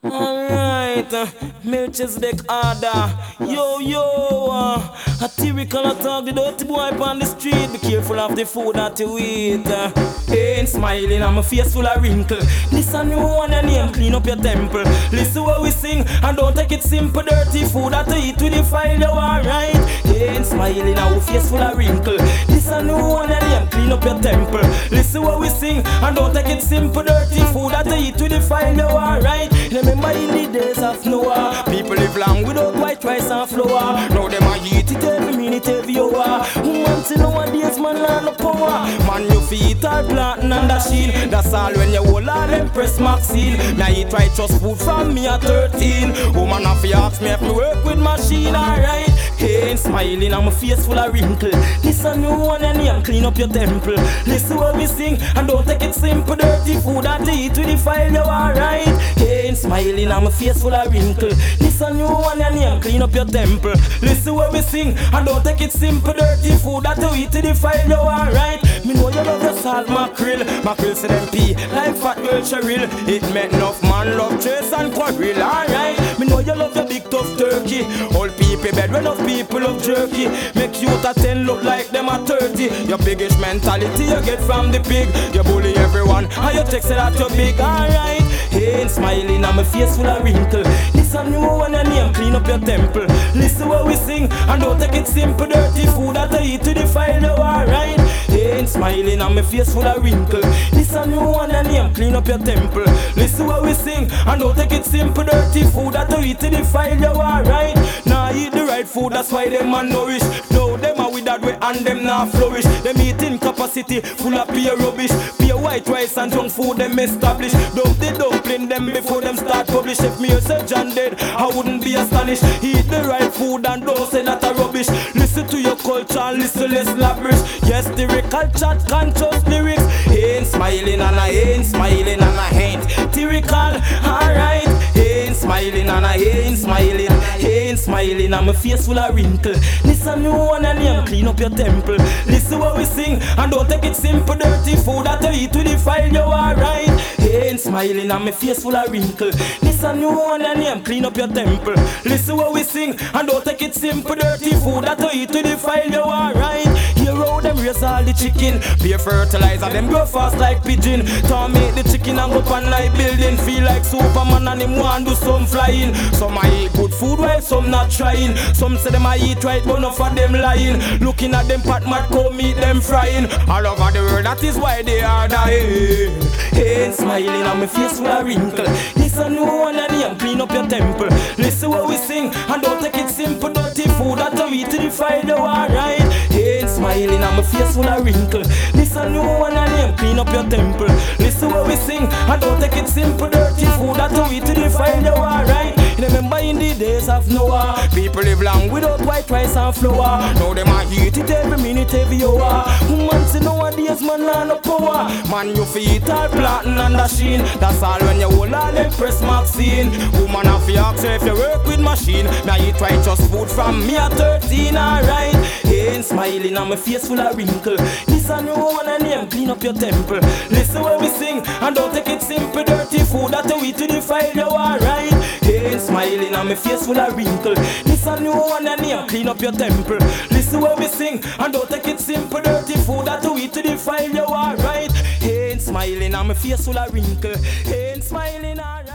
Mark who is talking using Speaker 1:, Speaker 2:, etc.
Speaker 1: Alright, Melchizedek order. A typical attack, the dirty boy on the street. Be careful of the food that you eat. Ain't smiling, I'm a face full of wrinkle. Listen, you want your name, clean up your temple. Listen what we sing, and don't take it simple. Dirty food that you eat with the file, you alright. Ain't smiling, I'm a face full of wrinkle. Listen, you want your name, clean up your temple. Listen what we sing, and don't take it simple. Dirty food that you eat with the file, you alright. Remember in the days of Noah, people live long without white rice and flour. Now them a eat it every minute, every hour. Once in nowadays, man, learn no power. Man, you feet are planting and the shield. That's all when you hold all them press Maxine. Me I eat righteous food from me at 13. Woman have to ask me if me work with machine, alright. Ain't smiling, I'm a face full of wrinkle. Listen, you want your name, clean up your temple. Listen what we sing, and don't take it simple. Dirty food that you eat with the file, you alright. Ain't smiling, I'm a face full of wrinkle. Listen, you want your name, clean up your temple. Listen what we sing, and don't take it simple. Dirty food that you eat with the file, you alright. Me know you love your salt mackerel. Mackerel say them pee like fat girl Cheryl. It make enough man love chase and quarrel, alright. Me know you love your big tough turkey. Old people bed when enough people love jerky. Make you at 10 look like them at 30. Your biggish mentality you get from the pig. You bully everyone and you take say that you're big, alright. Ain't smiling, I'm a face full of wrinkle. Listen, you want your name, clean up your temple. Listen what we sing, and don't take it simple. Dirty food that I eat to the file, you alright. Ain't smiling, I'm a face full of wrinkle. Listen, you want your name, clean up your temple. Listen what we sing, and don't take it simple. Dirty food that I eat to the file, you alright. Now eat the right food, that's why them are nourished. No, them are with that way and them not flourish. Them eating capacity full of pure rubbish. Pure white rice and junk food them establish. Dump the dumpling them before them start publish. If me say John dead, I wouldn't be astonished. Eat the right food and don't say that a rubbish. Listen to your culture and listen less lavish. Yes, lyrical chat, conscious lyrics. Ain't smiling and I ain't smiling and I ain't lyrical, alright. Ain't smiling and I ain't smiling. Ain't smiling, I'm a face full of wrinkle. Listen, you want your name, clean up your temple. Listen what we sing, and don't take it simple. Dirty food that you eat with the file, you alright. Ain't smiling, I'm a face full of wrinkle. Listen, you want your name, clean up your temple. Listen what we sing, and don't take it simple. Dirty food that you eat with the file, you alright. Here how them raise all the chicken. Pure fertilizer, them grow fast like pigeon. Tom make the chicken and go pan like building. Feel like Superman and him want do some flying. Some I eat good food while some not trying. Some say them I eat right but enough of them lying. Looking at them pot mat come meet them frying. All over the world that is why they are dying. Ain't smiling on my face full of wrinkle. Listen, you want your name, clean up your temple. Listen what we sing, and don't take it simple. Dirty food that you eat to the file, you alright. Ain't smiling on my face full of wrinkle. Listen, you want your name, clean up your temple. Listen what we sing, and don't take it simple. Dirty food that you eat to the file, you alright. Remember in the days of Noah, people live long without white rice and flour. Now them a eat it every minute, every hour. Man say nowadays man learn no power. Man you feet all planting and the sheen. That's all when you hold all them press Maxine. Woman have to ask you if you work with machine. Me I eat righteous food from me at 13, alright. Ain't smiling on my face full of wrinkle. Listen, you want a name, clean up your temple. Listen what we sing, and don't take it simple. Dirty food that you eat to the file, you alright. Ain't smiling on my face full of wrinkle. Listen, you want a name, clean up your temple. Listen what we sing, and don't take it simple. Dirty food that you eat to the file, you alright. Ain't smiling on my face full of wrinkle. Ain't smiling, alright.